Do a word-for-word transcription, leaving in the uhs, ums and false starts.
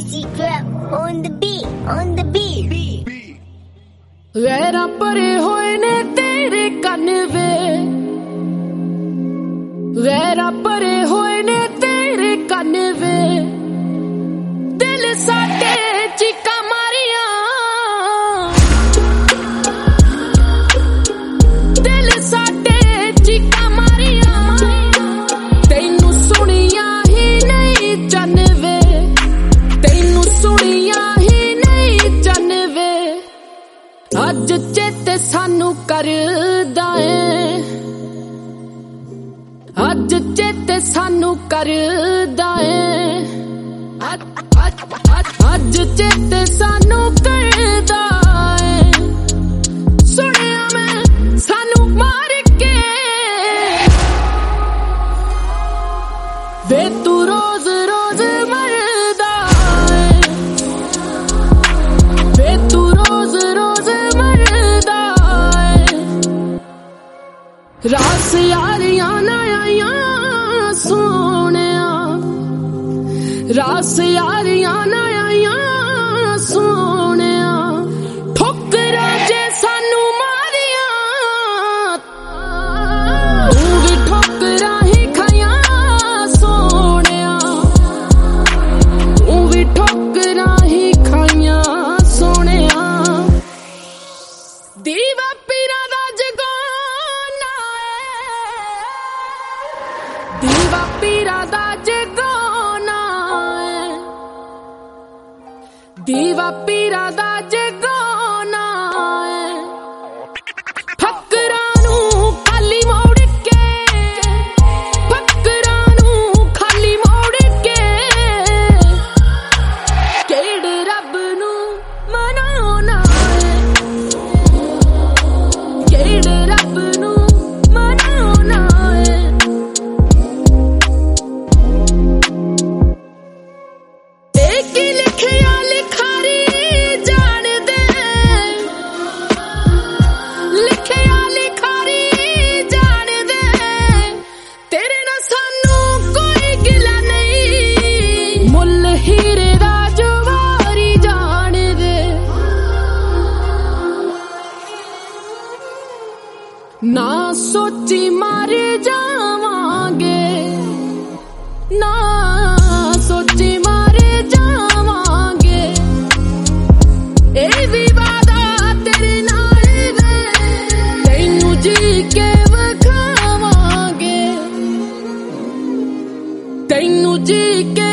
G Crab on the beat, on the beat. वैरा परे होए ने तेरे कन वे, वैरा परे होए ने तेरे कन वे, दिल साडे चीका मारियां, दिल साडे चीका मारियां, तैनू सुनिया ही नहीं चन वे, तैनू सुनिया ही नहीं चन वे, अज चेते सानू करदा ऐ, अज चेते सानू करदा ऐ, अज चेते सानू करदा ऐ, सुनिया मैं सानू मार के, वे तू रोज रोज मरदा ऐ, वे तू रोज रोज मरदा ऐ, रास यारियां ना आइयां सोनिया, रास यारियां ना आइयां सोनिया, ठोकरां जे सानू मारियां, तू भी ठोकरां ही खाइयां सोनिया, तू भी ठोकरां ही खाइयां सोनिया, दीवा पीरा दा जगाना ऐ, दीवा पीरा दा जगाना ऐ, दीवा पीरा दा जगाना ऐ, फकरां नू खाली मोड़ के, फकरां नू खाली मोड़ के, केड़े रब नू मनाना ऐ, केड़े रब नू मनाना ऐ, ए की लिखिया लिखारी जान दे, लिखिया लिखारी जान दे, तेरे ना सानू कोई गिला नहीं, मुल हीरे दा जवारी जान दे, ना सोची मार जावांगे, ना सोची मार जावांगे, ए भी वादा तेरे नाल वे, तैनू जी के विखावांगे, तैनू जी के